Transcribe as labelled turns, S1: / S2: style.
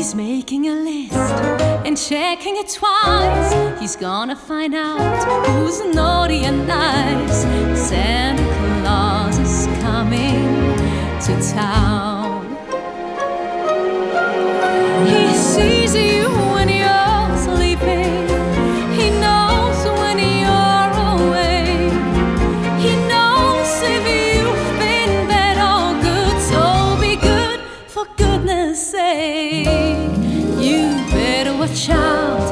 S1: He's making a list and checking it twice. He's gonna find out who's naughty and nice. Santa Claus is coming to town. He sees you when you're sleeping. He knows when you're awake. He knows if you've been bad or good. So be good, for goodness sake. You better watch out